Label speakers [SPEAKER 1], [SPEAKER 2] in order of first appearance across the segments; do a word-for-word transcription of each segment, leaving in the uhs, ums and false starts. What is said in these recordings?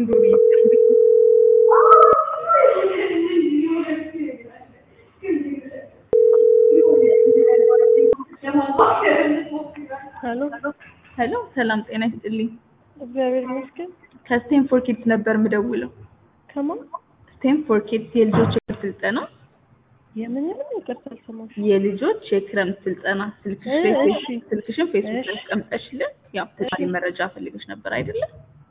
[SPEAKER 1] ሄሎ
[SPEAKER 2] ሄሎ ሰላም ጤና ይስጥልኝ።
[SPEAKER 1] እግዚአብሔር ይመስገን።
[SPEAKER 2] ከስቴንፎርድ ኪድስ ነበር የምደውለው።
[SPEAKER 1] ከማን?
[SPEAKER 2] ስቴንፎርድ ኪድስ የልጆች ስልጠና
[SPEAKER 1] የምን የምን ይቅርታ አልሰማሁም።
[SPEAKER 2] የልጆች የክረምት ስልጠና ስልክሽ
[SPEAKER 1] እ
[SPEAKER 2] ፌስቡክ
[SPEAKER 1] እሺ
[SPEAKER 2] ስልክሽን ፌስቡክ ላይ
[SPEAKER 1] እሺ
[SPEAKER 2] አስቀምጠሽልን ያው ተጨማሪ መረጃ ፈልገሽ ነበር አይደለ?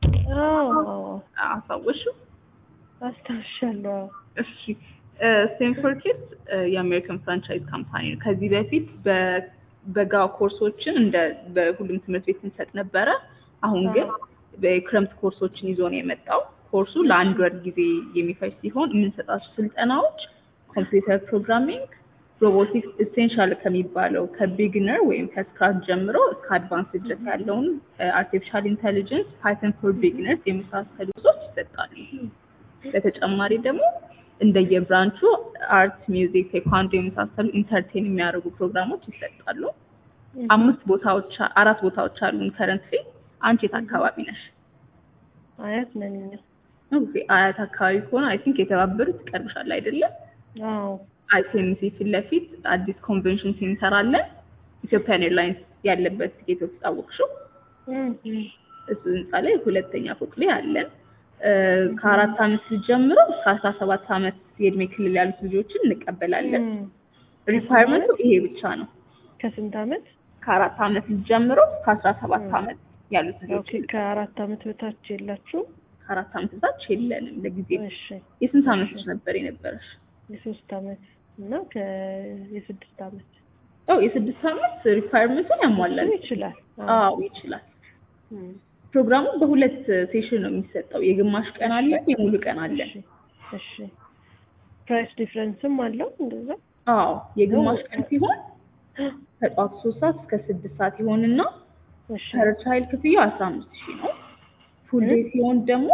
[SPEAKER 1] አዎ
[SPEAKER 2] አሳወሽው?
[SPEAKER 1] አስታውሻለሁ።
[SPEAKER 2] እሺ ስቴንፎርድ ኪድስ የአሜሪካን ፍራንቻይዝ ካምፓኒ ነው። ከዚህ በፊት በበጋ ኮርሶችን እንደ በሁሉም ትምህርት ቤት እንሰጥ ነበረ። አሁን ግን በክረምት ኮርሶችን ይዞ ነው የመጣው። ኮርሱ ለአንድ ወር ጊዜ የሚፈጅ ሲሆን የምንሰጣቸው ስልጠናዎች ኮምፒውተር ፕሮግራሚንግ፣ ሮቦቲክስ ኢሴንሻል ከሚባለው ከቢግነር ወይም ከስክራች ጀምሮ እስከ አድቫንስ ድረስ ያለውን አርቲፊሻል ኢንተሊጀንስ፣ ፓይተን ፎር ቢግነርስ የመሳሰሉ ኮርሶች ይሰጣሉ። በተጨማሪ ደግሞ እንደየብራንቹ አርት፣ ሚውዚክ፣ ቴኳንዶ የመሳሰሉ ኢንተርቴን የሚያደርጉ ፕሮግራሞች ይሰጣሉ። አምስት ቦታዎች አራት ቦታዎች አሉን ከረንትሊ። አንቺ የት አካባቢ ነሽ?
[SPEAKER 1] አያት ነኝ እኛ።
[SPEAKER 2] ኦኬ አያት አካባቢ ከሆነ አይ ቲንክ የተባበሩት ይቀርብሻል አይደለ?
[SPEAKER 1] አዎ
[SPEAKER 2] አይሲኤምሲ ፊት ለፊት አዲስ ኮንቬንሽን ሴንተር አለ። ኢትዮጵያን ኤርላይንስ ያለበት ቲኬቶች ታወቅሽው? እሱ ህንፃ ላይ ሁለተኛ ፎቅ ላይ አለን። ከአራት ዓመት ጀምሮ እስከ አስራ ሰባት ዓመት የእድሜ ክልል ያሉት ልጆችን እንቀበላለን። ሪኳየርመንቱ ይሄ ብቻ ነው።
[SPEAKER 1] ከስንት ዓመት?
[SPEAKER 2] ከአራት ዓመት ጀምሮ እስከ አስራ ሰባት ዓመት ያሉት ልጆች።
[SPEAKER 1] ኦኬ ከአራት ዓመት በታች የላችሁ?
[SPEAKER 2] ከአራት ዓመት በታች የለንም ለጊዜው።
[SPEAKER 1] እሺ
[SPEAKER 2] የስንት ዓመት ልጅ ነበር የነበረሽ?
[SPEAKER 1] የሶስት ዓመት እና ከ የስድስት ዓመት።
[SPEAKER 2] ኦ የስድስት ዓመት ሪኳየርመንቱን ያሟላል።
[SPEAKER 1] ይችላል።
[SPEAKER 2] አዎ ይችላል። ፕሮግራሙ በሁለት ሴሽን ነው የሚሰጠው። የግማሽ ቀን አለ፣ የሙሉ ቀን አለ።
[SPEAKER 1] እሺ ፕራይስ ዲፈረንስም አለው እንደዛ?
[SPEAKER 2] አዎ የግማሽ ቀን ሲሆን ከጠዋት ሶስት ሰዓት እስከ ስድስት ሰዓት ይሆንና
[SPEAKER 1] እሺ
[SPEAKER 2] ፐር ቻይልድ ክፍያው አስራ አምስት ሺህ ነው። ፉል ዴይ ሲሆን ደግሞ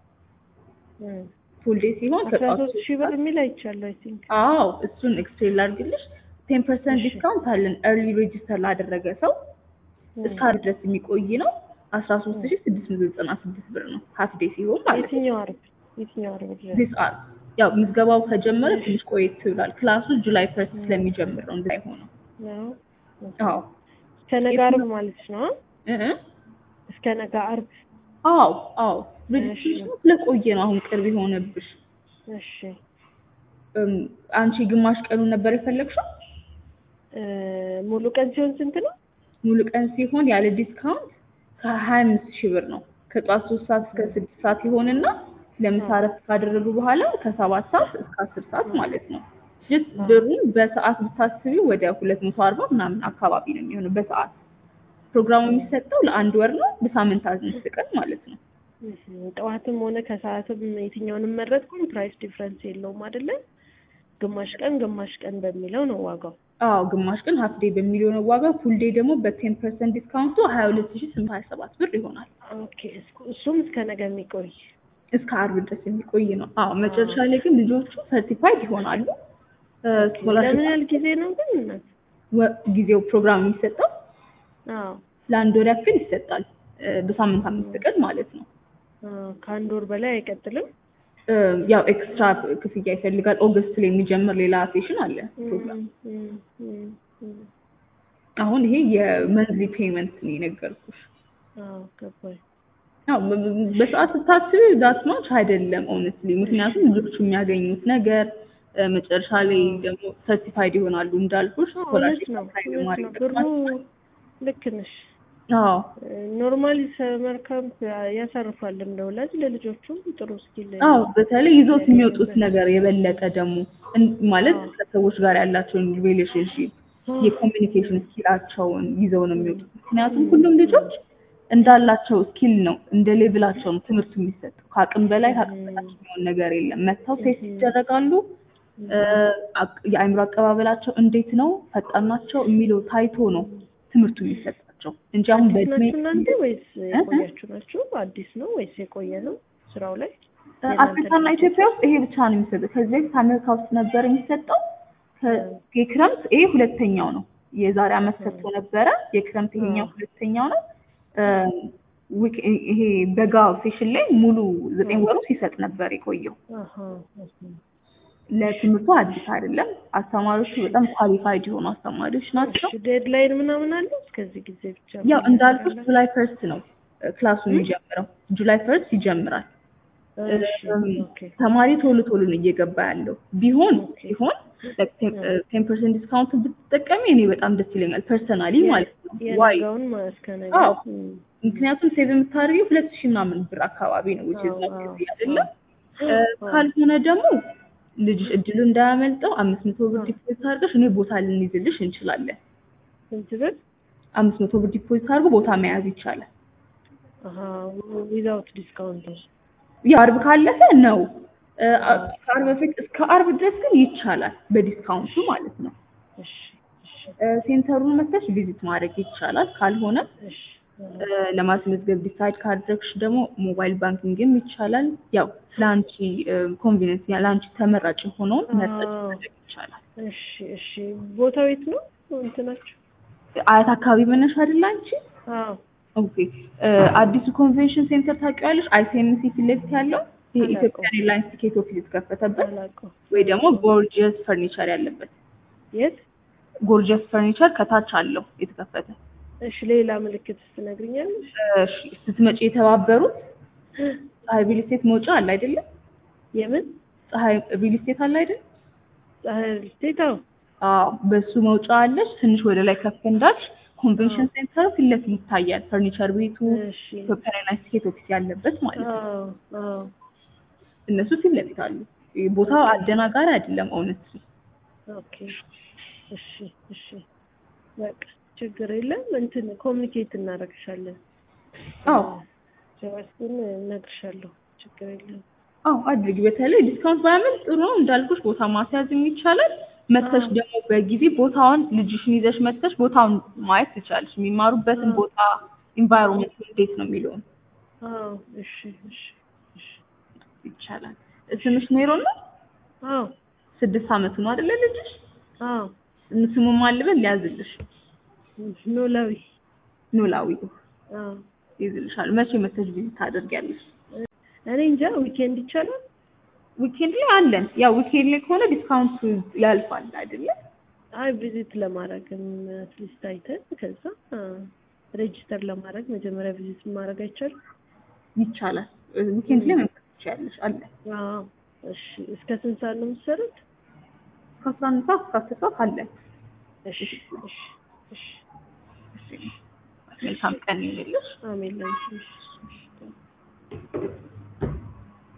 [SPEAKER 2] ፉል ዴይ ሲሆን
[SPEAKER 1] አስራ ሶስት ሺህ ብር የሚል አይቻለሁ አይ ቲንክ።
[SPEAKER 2] አዎ እሱን ኤክስፕሌን ላድርግልሽ። ቴን ፐርሰንት ዲስካውንት አለን ኤርሊ ሬጂስተር ላደረገ ሰው እስከ ዓርብ ድረስ የሚቆይ ነው። አስራ ሶስት ሺህ ስድስት መቶ ዘጠና ስድስት ብር ነው ሃፍ ዴይ ሲሆን ማለት ነው።
[SPEAKER 1] የትኛው ዓርብ? የትኛው ዓርብ ድረስ?
[SPEAKER 2] ዲስ ዓርብ ያው ምዝገባው ከጀመረ ትንሽ ቆየት ይላል። ክላሱ ጁላይ ፈርስት ስለሚጀምር ነው እንደዛ ሆነው። አዎ
[SPEAKER 1] እስከ ነገ ዓርብ ማለት ነው
[SPEAKER 2] እ እ
[SPEAKER 1] እስከ ነገ ዓርብ።
[SPEAKER 2] አዎ አዎ ሬጂስትሬሽኑ ስለቆየ ነው አሁን ቅርብ የሆነብሽ።
[SPEAKER 1] እሺ
[SPEAKER 2] አንቺ ግማሽ ቀኑን ነበር የፈለግሽው?
[SPEAKER 1] ሙሉ ቀን ሲሆን ስንት ነው?
[SPEAKER 2] ሙሉ ቀን ሲሆን ያለ ዲስካውንት ከሀያ አምስት ሺህ ብር ነው። ከጧት ሶስት ሰዓት እስከ ስድስት ሰዓት ይሆንና ለምሳ እረፍት ካደረጉ በኋላ ከሰባት ሰዓት እስከ አስር ሰዓት ማለት ነው። ጀስት ብሩን በሰዓት ብታስቢ ወደ ሁለት መቶ አርባ ምናምን አካባቢ ነው የሚሆነው በሰዓት። ፕሮግራሙ የሚሰጠው ለአንድ ወር ነው፣ በሳምንት አምስት ቀን ማለት ነው።
[SPEAKER 1] ጠዋትም ሆነ ከሰዓትም የትኛውንም መረጥኩኝ ፕራይስ ዲፈረንስ የለውም አይደለ? ግማሽ ቀን ግማሽ ቀን በሚለው ነው ዋጋው።
[SPEAKER 2] አዎ ግማሽ ቀን ሃፍ ዴይ በሚለው ነው ዋጋው። ፉል ዴይ ደግሞ በ10 ፐርሰንት ዲስካውንቱ ሀያ ሁለት ሺህ ስምንት መቶ ሀያ ሰባት ብር ይሆናል።
[SPEAKER 1] ኦኬ እሱም እስከ ነገ የሚቆይ
[SPEAKER 2] እስከ ዓርብ ድረስ የሚቆይ ነው። አዎ መጨረሻ ላይ ግን ልጆቹ ሰርቲፋይድ ይሆናሉ።
[SPEAKER 1] ለምን ያህል ጊዜ ነው ግን እናት?
[SPEAKER 2] ጊዜው ፕሮግራም የሚሰጠው
[SPEAKER 1] አዎ
[SPEAKER 2] ለአንድ ወር ያክል ይሰጣል። በሳምንት አምስት ቀን ማለት ነው።
[SPEAKER 1] ከአንድ ወር በላይ አይቀጥልም?
[SPEAKER 2] ያው ኤክስትራ ክፍያ ይፈልጋል። ኦገስት ላይ የሚጀምር ሌላ ሴሽን አለ ፕሮግራም። አሁን ይሄ የመንዝሊ ፔመንት ነው የነገርኩሽ።
[SPEAKER 1] አዎ ገባኝ።
[SPEAKER 2] አዎ በሰዓት ስታስቢ ዳት ማች አይደለም ኦነስትሊ። ምክንያቱም ልጆቹ የሚያገኙት ነገር መጨረሻ ላይ ደግሞ ሰርቲፋይድ ይሆናሉ እንዳልኩሽ። ስኮላርሺፕ
[SPEAKER 1] ነው
[SPEAKER 2] ማሪ
[SPEAKER 1] ብሩ ልክ ነሽ።
[SPEAKER 2] አዎ
[SPEAKER 1] ኖርማሊ ሰመር ካምፕ ያሳርፋል እንደወላጅ ለልጆቹም ጥሩ ስኪል።
[SPEAKER 2] አዎ በተለይ ይዞት የሚወጡት ነገር የበለጠ ደግሞ ማለት ከሰዎች ጋር ያላቸውን ሪሌሽንሺፕ የኮሚኒኬሽን ስኪላቸውን ይዘው ነው የሚወጡት። ምክንያቱም ሁሉም ልጆች እንዳላቸው ስኪል ነው እንደ ሌቭላቸው ነው ትምህርቱ የሚሰጠው። ከአቅም በላይ ከአቅም በታች የሚሆን ነገር የለም። መጥተው ቴስት ይደረጋሉ። የአእምሮ አቀባበላቸው እንዴት ነው፣ ፈጣን ናቸው የሚለው ታይቶ ነው ትምህርቱ የሚሰጣቸው እንጂ አሁን በእድሜ
[SPEAKER 1] እናንተ ወይስ የቆያችሁ ናችሁ? አዲስ ነው ወይስ የቆየ ነው ስራው ላይ?
[SPEAKER 2] አፍሪካና ኢትዮጵያ ውስጥ ይሄ ብቻ ነው የሚሰጠው። ከዚህ በፊት አሜሪካ ውስጥ ነበር የሚሰጠው። የክረምት ይሄ ሁለተኛው ነው። የዛሬ ዓመት ሰጥቶ ነበረ። የክረምት ይሄኛው ሁለተኛው ነው። ዊክ ይሄ በጋ ሴሽን ላይ ሙሉ ዘጠኝ ወሩ ሲሰጥ ነበር የቆየው።
[SPEAKER 1] አሃ አሃ
[SPEAKER 2] ለትምህርቱ አዲስ አይደለም። አስተማሪዎቹ በጣም ኳሊፋይድ የሆኑ አስተማሪዎች ናቸው።
[SPEAKER 1] እሺ ዴድላይን ምናምን አለ እስከዚህ ጊዜ ብቻ?
[SPEAKER 2] ያው እንዳልኩት ጁላይ ፈርስት ነው ክላሱ የሚጀምረው። ጁላይ ፈርስት ይጀምራል።
[SPEAKER 1] እሺ ኦኬ
[SPEAKER 2] ተማሪ ቶሎ ቶሎ ነው እየገባ ያለው። ቢሆን ቢሆን ቴን ፐርሰንት ዲስካውንት ብትጠቀሚ እኔ በጣም ደስ ይለኛል ፐርሰናሊ ማለት ነው። ዋይ
[SPEAKER 1] የነገውን ማስከነገ
[SPEAKER 2] ምክንያቱም ሴቭ የምታደርጊው ሁለት ሺህ ምናምን ብር አካባቢ ነው which is not easy አይደለም። ካልሆነ ደግሞ ልጅሽ እድሉ እንዳያመልጠው አምስት መቶ ብር ዲፖዚት አድርገሽ እኔ ቦታ ልንይዝልሽ እንችላለን።
[SPEAKER 1] ስንት ብር?
[SPEAKER 2] አምስት መቶ ብር ዲፖዚት አድርጎ ቦታ መያዝ ይቻላል።
[SPEAKER 1] አሃ ዊዛውት ዲስካውንት
[SPEAKER 2] የአርብ ካለፈ ነው። ከአርብ በፊት እስከ አርብ ድረስ ግን ይቻላል በዲስካውንቱ ማለት ነው።
[SPEAKER 1] እሺ እሺ
[SPEAKER 2] ሴንተሩን መጥተሽ ቪዚት ማድረግ ይቻላል። ካልሆነ
[SPEAKER 1] እሺ
[SPEAKER 2] ለማስመዝገብ ዲሳይድ ካደረግሽ ደግሞ ሞባይል ባንኪንግም ይቻላል። ያው ላንቺ ኮንቪኒየንስ ላንቺ ተመራጭ ሆኖን መርጠሽ ማድረግ ይቻላል።
[SPEAKER 1] እሺ እሺ ቦታው የት ነው እንትናችሁ?
[SPEAKER 2] አያት አካባቢ መነሻ አይደል አንቺ?
[SPEAKER 1] አዎ
[SPEAKER 2] ኦኬ አዲሱ ኮንቬንሽን ሴንተር ታውቂዋለሽ? አይሲኤምሲ ፊት ለፊት ያለው የኢትዮጵያ ኤርላይንስ ቲኬት ኦፊስ የተከፈተበት ወይ ደግሞ ጎርጂየስ ፈርኒቸር ያለበት?
[SPEAKER 1] የት?
[SPEAKER 2] ጎርጂየስ ፈርኒቸር ከታች አለው የተከፈተ።
[SPEAKER 1] እሺ ሌላ ምልክት ትነግሪኛለሽ?
[SPEAKER 2] እሺ ስትመጪ የተባበሩት ፀሐይ ሪል ስቴት መውጫ አለ አይደለ?
[SPEAKER 1] የምን
[SPEAKER 2] ፀሐይ ሪል ስቴት አለ አይደል?
[SPEAKER 1] ፀሐይ ሪል ስቴት አዎ
[SPEAKER 2] አዎ በሱ መውጫ አለሽ። ትንሽ ወደ ላይ ከፍ እንዳልሽ ኮንቬንሽን ሴንተር ፊት ለፊት ይታያል። ፈርኒቸር ቤቱ ኢትዮጵያ ኤርላይንስ ቲኬት ኦፊስ ያለበት ማለት ነው።
[SPEAKER 1] አዎ አዎ
[SPEAKER 2] እነሱ ፊት ለፊት አሉ። ቦታው አደናጋሪ አይደለም ኦነስትሊ።
[SPEAKER 1] ኦኬ እሺ እሺ በቃ ችግር የለም እንትን ኮሚኒኬት እናደርግሻለን።
[SPEAKER 2] አዎ
[SPEAKER 1] ጀዋስን እነግርሻለሁ ችግር የለም።
[SPEAKER 2] አዎ አድርጊ። በተለይ ዲስካውንት ባያመልጥ ጥሩ ነው እንዳልኩሽ ቦታ ማስያዝም ይቻላል። መተሽ ደግሞ በጊዜ ቦታውን ልጅሽን ይዘሽ መተሽ ቦታውን ማየት ትችላለሽ። የሚማሩበትን ቦታ ኢንቫይሮንመንት እንዴት ነው የሚለውን።
[SPEAKER 1] አዎ እሺ እሺ እሺ
[SPEAKER 2] ይቻላል። ስምሽ ሜሮን ነው?
[SPEAKER 1] አዎ
[SPEAKER 2] ስድስት አመት ነው አይደል ልጅሽ?
[SPEAKER 1] አዎ
[SPEAKER 2] ስሙ ማን ልበል ሊያዝልሽ?
[SPEAKER 1] ኖላዊ
[SPEAKER 2] ኖላዊ።
[SPEAKER 1] አዎ
[SPEAKER 2] ይዝልሻል። መቼ መተሽ ቪዚት ታደርጊያለሽ?
[SPEAKER 1] እኔ እንጃ ዊኬንድ ይቻላል?
[SPEAKER 2] ዊኬንድ ላይ አለን። ያው ዊኬንድ ላይ ከሆነ ዲስካውንት ያልፋል አይደለ?
[SPEAKER 1] አይ ቪዚት ለማድረግም አትሊስት አይተን ከዛ ሬጂስተር ለማድረግ መጀመሪያ ቪዚት ማድረግ አይቻልም?
[SPEAKER 2] ይቻላል። ዊኬንድ ላይ መምጣት ትችያለሽ አለ።
[SPEAKER 1] አዎ እሺ እስከ ስንት ሰዓት ነው የምትሰሩት?
[SPEAKER 2] ከአስራ አንድ ሰዓት እስከ አስር ሰዓት አለን።
[SPEAKER 1] እሺ እሺ እሺ
[SPEAKER 2] መልካም ቀን ይሁንልሽ።
[SPEAKER 1] አሜን።